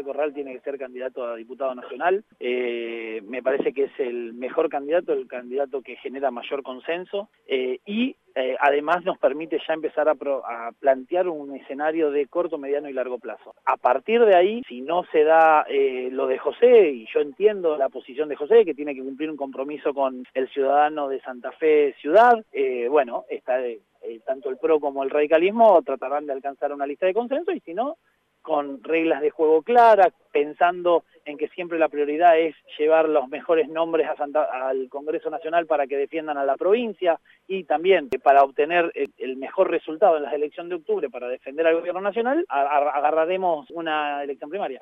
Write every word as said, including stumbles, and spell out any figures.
Corral tiene que ser candidato a diputado nacional. Eh, me parece que es el mejor candidato, el candidato que genera mayor consenso eh, y eh, además nos permite ya empezar a, pro, a plantear un escenario de corto, mediano y largo plazo. A partir de ahí, si no se da eh, lo de José, y yo entiendo la posición de José, que tiene que cumplir un compromiso con el ciudadano de Santa Fe Ciudad, eh, bueno, está eh, tanto el PRO como el radicalismo tratarán de alcanzar una lista de consenso, y si no, con reglas de juego claras, pensando en que siempre la prioridad es llevar los mejores nombres a Santa, al Congreso Nacional para que defiendan a la provincia, y también para obtener el mejor resultado en las elecciones de octubre para defender al gobierno nacional, agarraremos una elección primaria.